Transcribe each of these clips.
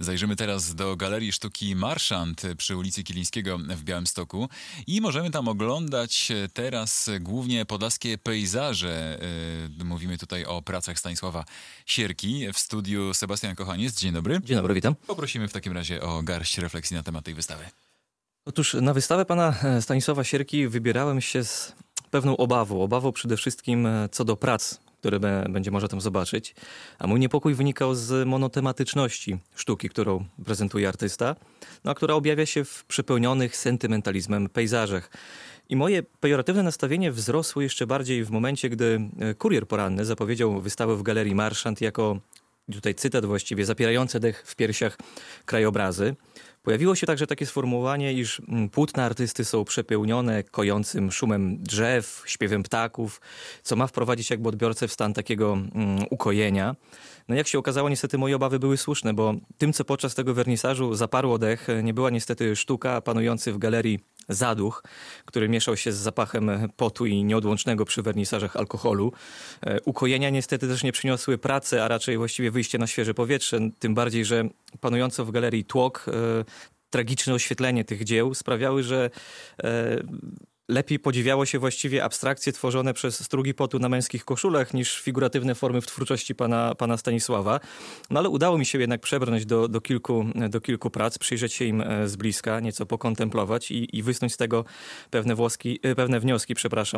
Zajrzymy teraz do Galerii Sztuki Marszant przy ulicy Kilińskiego w Białymstoku i możemy tam oglądać teraz głównie podlaskie pejzaże. Mówimy tutaj o pracach Stanisława Sierki. W studiu Sebastian Kochaniec. Dzień dobry. Dzień dobry, witam. Poprosimy w takim razie o garść refleksji na temat tej wystawy. Otóż na wystawę pana Stanisława Sierki wybierałem się z pewną obawą. Obawą przede wszystkim co do prac, które będzie można tam zobaczyć. A mój niepokój wynikał z monotematyczności sztuki, którą prezentuje artysta, a która objawia się w przepełnionych sentymentalizmem pejzażach. I moje pejoratywne nastawienie wzrosło jeszcze bardziej w momencie, gdy Kurier Poranny zapowiedział wystawę w Galerii Marszant jako, tutaj cytat właściwie, zapierające dech w piersiach krajobrazy. Pojawiło się także takie sformułowanie, iż płótna artysty są przepełnione kojącym szumem drzew, śpiewem ptaków, co ma wprowadzić jakby odbiorcę w stan takiego ukojenia. No jak się okazało, niestety moje obawy były słuszne, bo tym, co podczas tego wernisażu zaparło dech, nie była niestety sztuka, panujący w galerii zaduch, który mieszał się z zapachem potu i nieodłącznego przy wernisażach alkoholu. Ukojenia niestety też nie przyniosły pracy, a raczej właściwie wyjście na świeże powietrze, tym bardziej, że panująco w galerii tłok, tragiczne oświetlenie tych dzieł sprawiały, że lepiej podziwiało się właściwie abstrakcje tworzone przez strugi potu na męskich koszulach niż figuratywne formy w twórczości pana Stanisława. No ale udało mi się jednak przebrnąć do kilku prac, przyjrzeć się im z bliska, nieco pokontemplować i wysnuć z tego pewne wnioski,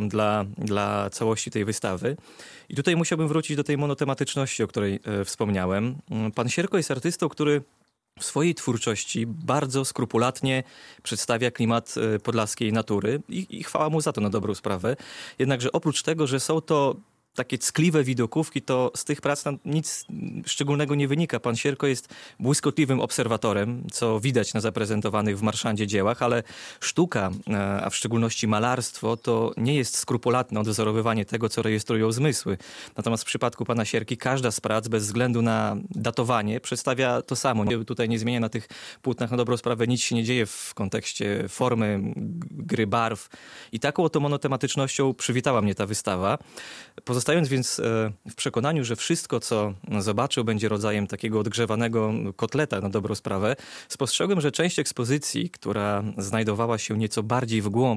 dla całości tej wystawy. I tutaj musiałbym wrócić do tej monotematyczności, o której wspomniałem. Pan Sierko jest artystą, który w swojej twórczości bardzo skrupulatnie przedstawia klimat podlaskiej natury i chwała mu za to na dobrą sprawę. Jednakże oprócz tego, że są to takie ckliwe widokówki, to z tych prac nic szczególnego nie wynika. Pan Sierko jest błyskotliwym obserwatorem, co widać na zaprezentowanych w Marszandzie dziełach, ale sztuka, a w szczególności malarstwo, to nie jest skrupulatne odwzorowywanie tego, co rejestrują zmysły. Natomiast w przypadku pana Sierki każda z prac, bez względu na datowanie, przedstawia to samo. Tutaj nie zmienia na tych płótnach na dobrą sprawę, nic się nie dzieje w kontekście formy, gry barw. I taką oto monotematycznością przywitała mnie ta wystawa. Pozostając więc w przekonaniu, że wszystko, co zobaczył, będzie rodzajem takiego odgrzewanego kotleta na dobrą sprawę, spostrzegłem, że część ekspozycji, która znajdowała się nieco bardziej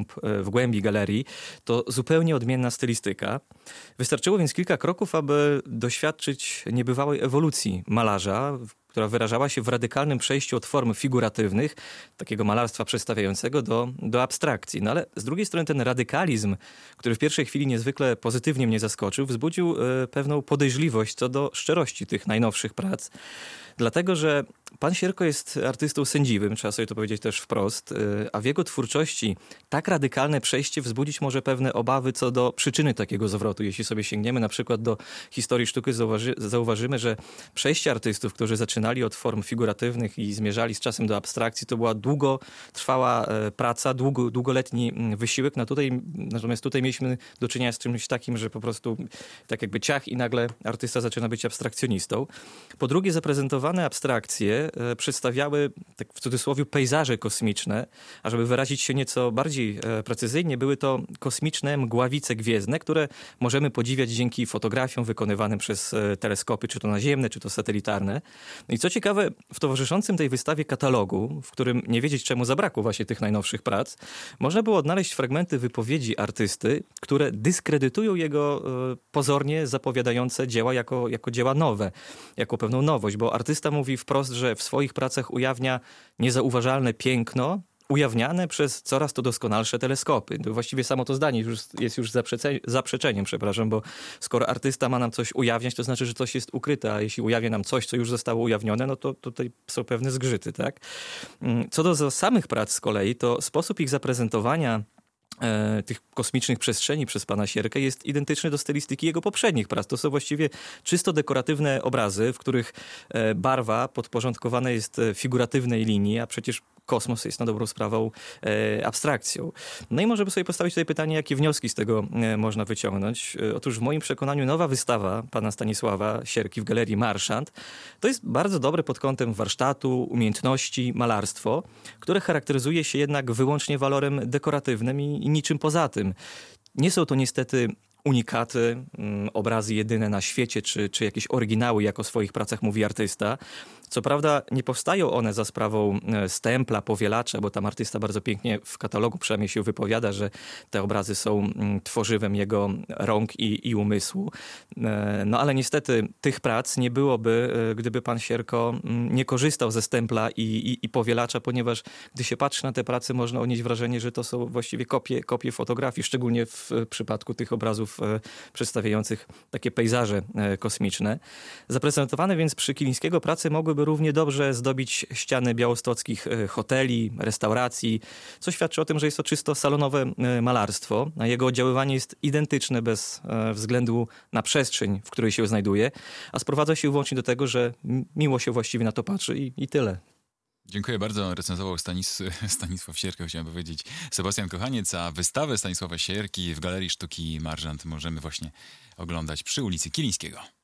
w głębi galerii, to zupełnie odmienna stylistyka. Wystarczyło więc kilka kroków, aby doświadczyć niebywałej ewolucji malarza, która wyrażała się w radykalnym przejściu od form figuratywnych, takiego malarstwa przedstawiającego, do abstrakcji. No ale z drugiej strony ten radykalizm, który w pierwszej chwili niezwykle pozytywnie mnie zaskoczył, wzbudził pewną podejrzliwość co do szczerości tych najnowszych prac. Dlatego, że pan Sierko jest artystą sędziwym, trzeba sobie to powiedzieć też wprost, a w jego twórczości tak radykalne przejście wzbudzić może pewne obawy co do przyczyny takiego zwrotu. Jeśli sobie sięgniemy na przykład do historii sztuki, zauważymy, że przejście artystów, którzy zaczynali od form figuratywnych i zmierzali z czasem do abstrakcji, to była długotrwała praca, długoletni wysiłek. Natomiast tutaj mieliśmy do czynienia z czymś takim, że po prostu tak jakby ciach i nagle artysta zaczyna być abstrakcjonistą. Po drugie, zaprezentowane abstrakcje przedstawiały, tak w cudzysłowie, pejzaże kosmiczne, a żeby wyrazić się nieco bardziej precyzyjnie, były to kosmiczne mgławice gwiezdne, które możemy podziwiać dzięki fotografiom wykonywanym przez teleskopy, czy to naziemne, czy to satelitarne. No i co ciekawe, w towarzyszącym tej wystawie katalogu, w którym nie wiedzieć czemu zabrakło właśnie tych najnowszych prac, można było odnaleźć fragmenty wypowiedzi artysty, które dyskredytują jego pozornie zapowiadające dzieła jako dzieła nowe, jako pewną nowość, bo artysta mówi wprost, że w swoich pracach ujawnia niezauważalne piękno, ujawniane przez coraz to doskonalsze teleskopy. To właściwie samo to zdanie jest już zaprzeczeniem, bo skoro artysta ma nam coś ujawniać, to znaczy, że coś jest ukryte, a jeśli ujawnia nam coś, co już zostało ujawnione, no to tutaj są pewne zgrzyty, tak? Co do samych prac z kolei, to sposób ich zaprezentowania tych kosmicznych przestrzeni przez pana Sierkę jest identyczny do stylistyki jego poprzednich prac. To są właściwie czysto dekoratywne obrazy, w których barwa podporządkowana jest figuratywnej linii, a przecież kosmos jest na dobrą sprawą abstrakcją. No i możemy sobie postawić tutaj pytanie, jakie wnioski z tego można wyciągnąć. Otóż w moim przekonaniu nowa wystawa pana Stanisława Sierki w Galerii Marszant to jest bardzo dobre pod kątem warsztatu, umiejętności, malarstwo, które charakteryzuje się jednak wyłącznie walorem dekoratywnym i niczym poza tym. Nie są to niestety unikaty, obrazy jedyne na świecie, czy jakieś oryginały, jak o swoich pracach mówi artysta. Co prawda nie powstają one za sprawą stempla, powielacza, bo tam artysta bardzo pięknie w katalogu przynajmniej się wypowiada, że te obrazy są tworzywem jego rąk i umysłu. No ale niestety tych prac nie byłoby, gdyby pan Sierko nie korzystał ze stempla i powielacza, ponieważ gdy się patrzy na te prace, można odnieść wrażenie, że to są właściwie kopie fotografii, szczególnie w przypadku tych obrazów przedstawiających takie pejzaże kosmiczne. Zaprezentowane więc przy Kilińskiego prace mogłyby równie dobrze zdobić ściany białostockich hoteli, restauracji, co świadczy o tym, że jest to czysto salonowe malarstwo, a jego oddziaływanie jest identyczne bez względu na przestrzeń, w której się znajduje, a sprowadza się wyłącznie do tego, że miło się właściwie na to patrzy i tyle. Dziękuję bardzo. Recenzował Stanisław Sierka, chciałem powiedzieć. Sebastian Kochaniec, a wystawę Stanisława Sierki w Galerii Sztuki Marżant możemy właśnie oglądać przy ulicy Kilińskiego.